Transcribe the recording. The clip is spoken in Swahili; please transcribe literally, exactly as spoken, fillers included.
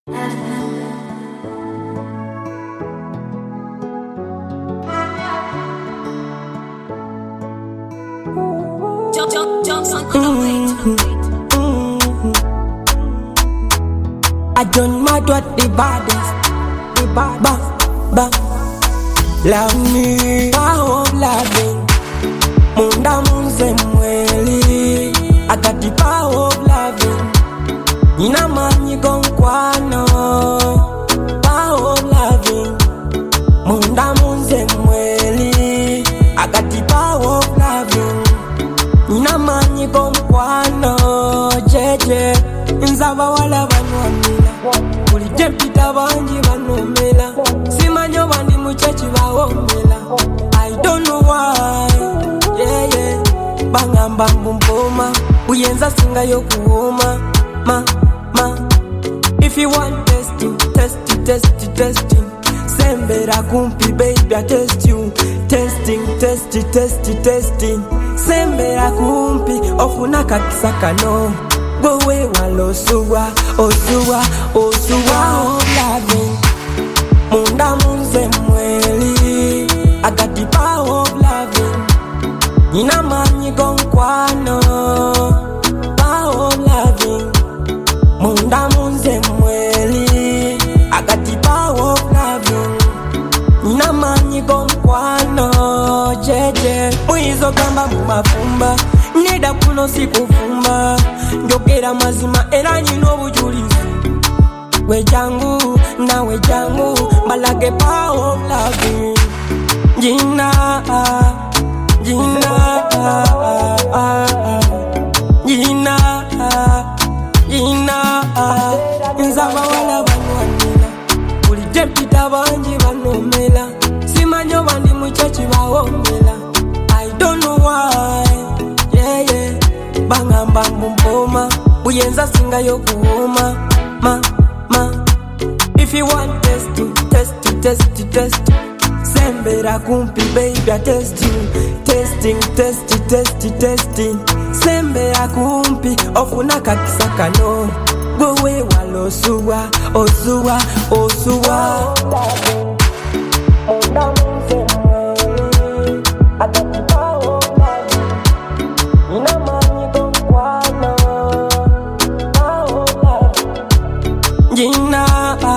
I don't matter what the baddest, the bad, ba, ba. Love me, power of loving. Munda munze mweli. I got the power of loving. Nina manyi gonkwano. Power of loving. Munda munze mweli. I got the power of loving. Nina manyi gonkwano. Jeje, nzaba wala banwamila. Kuli jempita banji banomela. Simanyo bandi muchachi bawomela. I don't know why. Yeah, yeah. Bangamba mbumpoma. Uyenza singa yokuoma. Ma, ma. If you want testing, testing, testing, testing. Sembera kumpi baby I test you. Testing, testing, testing, testing. Sembera kumpi ofuna kakisaka no. Go away while osuwa, osuwa, osuwa of loving. Munda munze mweli. I got the power of loving. Nina manyi gonkwano. Power of loving. Munda munze mweli. I got the power of loving. Nina manyi gonkwano. Jeje Muizo gamba mumafumba. Nida kuno sikufumba. Njogera mazima era nyino bujulizi. Wejangu na wejangu malage power of loving. Jina Jina Jina Jina Nzaba wala banwanila. Kuli jempita banji banomela. Simanyo bandi muchachi bawomela. I don't know why. Yeah, yeah. Bangamba mbumpoma. Uyenza singa yokuoma. Ma, ma. If you want testing, testing, testing, testing. Sembera kumpi baby I test you. Testing, testing, testing, testing. Sembera kumpi ofuna kakisaka no. Go away while osuwa, osuwa, osuwa. Munda munze mweli. I got the power of loving. Nina manyi gonkwano. Power of loving. Jina